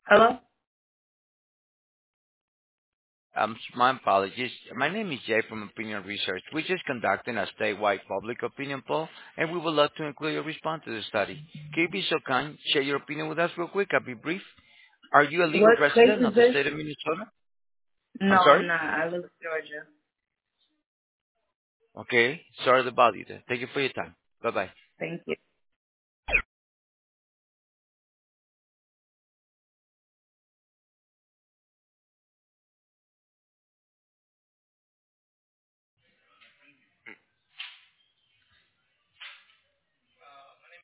Hello? My apologies. My name is Jay from Opinion Research. We're just conducting a statewide public opinion poll, and we would love to include your response to the study. Can you be so kind, share your opinion with us real quick? I'll be brief. Are you a legal What state resident is of the this? state of Minnesota? No, I'm I'm sorry? not. I live in Georgia. Okay. Sorry to bother you then. Thank you for your time. Bye-bye. Thank you.